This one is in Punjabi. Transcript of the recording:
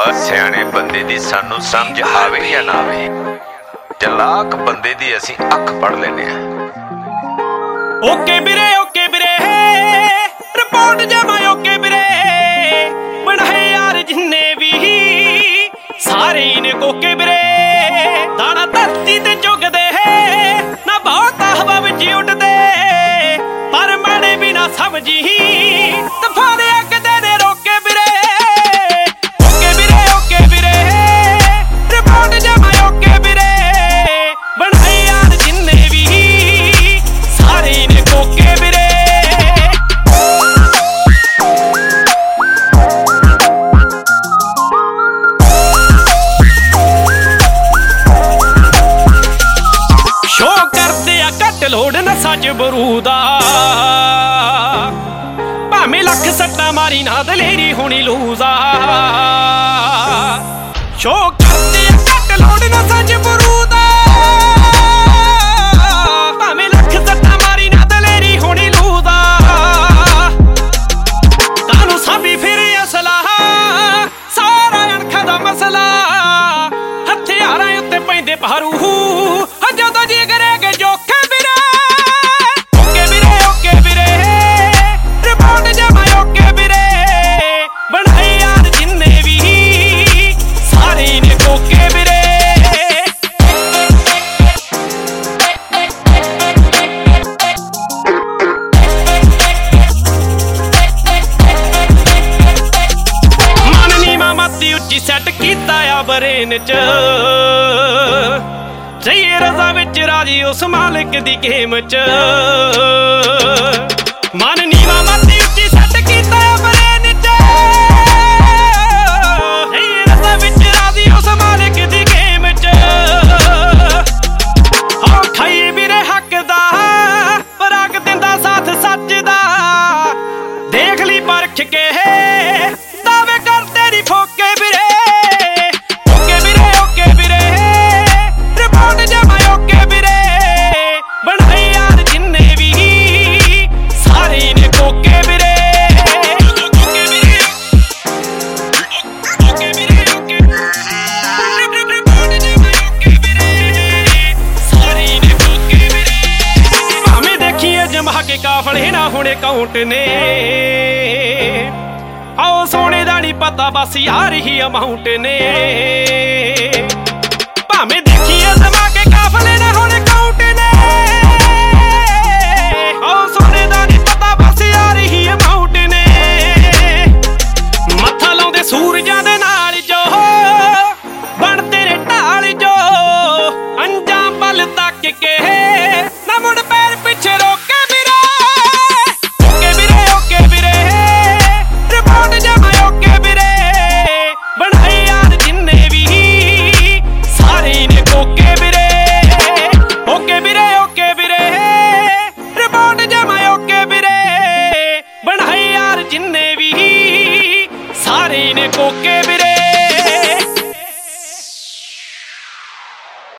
ਸਿਆਣੇ ਬੰਦੇ ਦੀ ਸਾਨੂੰ ਸਮਝ ਆਵੇ ਜਾਂ ਨਾ ਆਵੇ, ਚਲਾਕ ਬੰਦੇ ਦੀ ਅਸੀਂ ਅੱਖ ਪੜ ਲੈਨੇ ਆ। ਓਕੇ ਵੀਰੇ ਰਿਪੋਰਟ ਜਮਾ ਓਕੇ ਵੀਰੇ, ਬਣਾਏ ਯਾਰ ਜਿੰਨੇ ਵੀ ਸਾਰੇ ਨੇ ਕੋਕੇ ਵੀਰੇ। ਦਾਣਾ ਧਰਤੀ ਤੇ ਚੁਗਦੇ ਨਾ ਬਹੁਤ ਹਵਾ ਵਿੱਚ ਉੱਡਦੇ, ਪਰ ਮਾੜੇ ਵੀ ਨਾ ਸਮਝੀ ਤਫਾਰੇ ਕਦੇ ਨੇ ਰੋਕੇ ਵੀਰੇ। ਓਕੇ ਵੀਰੇ ਰਿਪੋਰਟ ਜਮਾ ਓਕੇ ਵੀਰੇ, ਬਣਾਏ ਯਾਰ ਜਿੰਨੇ ਵੀ ਸਾਰੇ ਨੇ ਕੋਕੇ ਵੀਰੇ। ਸ਼ੋ ਕਰਦੇ ਆ ਘੱਟ ਲੋੜ ਨਸਾਂ ਚ ਬਰੂਦਾ, ਭਾਵੇਂ ਲੱਖ ਸੱਟਾਂ ਮਾਰੀ ਨਾ ਦਲੇਰੀ ਹੋਣੀ ਲੂਜ਼ਾ। ਸ਼ੋ ਕਰਦੇ ਆ ਘੱਟ ਲੋੜ ਨਸਾਂ ਚ ਬਰੂਦਾ, ਭਾਵੇਂ ਲੱਖ ਸੱਟਾਂ ਮਾਰੀ ਨਾ ਦਲੇਰੀ ਹੋਣੀ ਲੂਜ਼ਾ। ਕਾਨੂੰ ਸਾਬੀ ਫਿਰ ਅਸਲਾ ਸਾਰਾ ਅਣਖਾਂ ਦਾ ਮਸਲਾ, ਹਥਿਆਰਾਂ ਉੱਤੇ ਪੈਂਦੇ ਭਾਰੂ ਜਦੋਂ ਜੀ ਕਰੇਗੇ ਜੋਖੇ ਵੀਰੇ। ਓਕੇ ਵੀਰੇ ਰਿਪੋਰਟ ਜਮਾ ਓਕੇ ਵੀਰੇ, ਬਣਾਏ ਯਾਰ ਜਿੰਨੇ ਵੀ ਸਾਰੇ ਨੇ ਕੋਕੇ ਵੀਰੇ। ਮਨ ਨੀਵਾਂ ਮੱਤੀ ਉੱਚੀ ਸੈੱਟ ਕੀਤਾ ਆ ਬਰੇਨ ਚ, ਸਹੀ ਰਜ਼ਾ ਵਿੱਚ ਰਾਜੀ ਉਸ ਮਾਲਿਕ ਦੀ ਗੇਮ ਚ। ਮਨ ਨੀਵਾਂ ਮੱਤੀ ਉੱਚੀ ਸੈੱਟ ਕੀਤਾ ਆ ਬਰੇਨ ਚ, ਸਹੀ ਰਜ਼ਾ ਵਿੱਚ ਰਾਜੀ ਉਸ ਮਾਲਿਕ ਦੀ ਗੇਮ ਚ। ਹੋ ਖਾਈ ਵੀਰੇ ਹੱਕ ਦਾ ਪਰਾਗ ਦਿੰਦਾ ਸਾਥ ਸੱਚ ਦਾ, ਦੇਖ ਲਈ ਪਰਖ ਕੇ ਦਾਵੇ ਕਰ ਤੇਰੀ ਫੋਕੇ ਵੀਰੇ। ਓਕੇ ਵੀਰੇ ਰਿਪੋਰਟ ਜਮਾ ਓਕੇ ਵੀਰੇ, ਬਣਾਏ ਯਾਰ ਜਿੰਨੇ ਵੀ ਸਾਰੇ ਨੇ ਕੋਕੇ ਵੀਰੇ। ਓਕੇ ਵੀਰੇ ਰਿਪੋਰਟ ਜਮਾ ਓਕੇ ਵੀਰੇ, ਸਾਰੇ ਨੇ ਕੋਕੇ ਵੀਰੇ। ਭਾਵੇਂ ਦੇਖੀਏ ਜਮਾ ਕੇ ਕਾਫਲੇ ਨਾ ਹੋਣੇ ਕਾਊਂਟ ਨੇ, ਆਓ ਸੋਨੇ ਦਾ ਨੀ ਪਤਾ ਬਸ ਯਾਰ ਹੀ ਅਮਾਊਂਟ ਨੇ। ਭਾਵੇਂ ਦੇਖੀਏ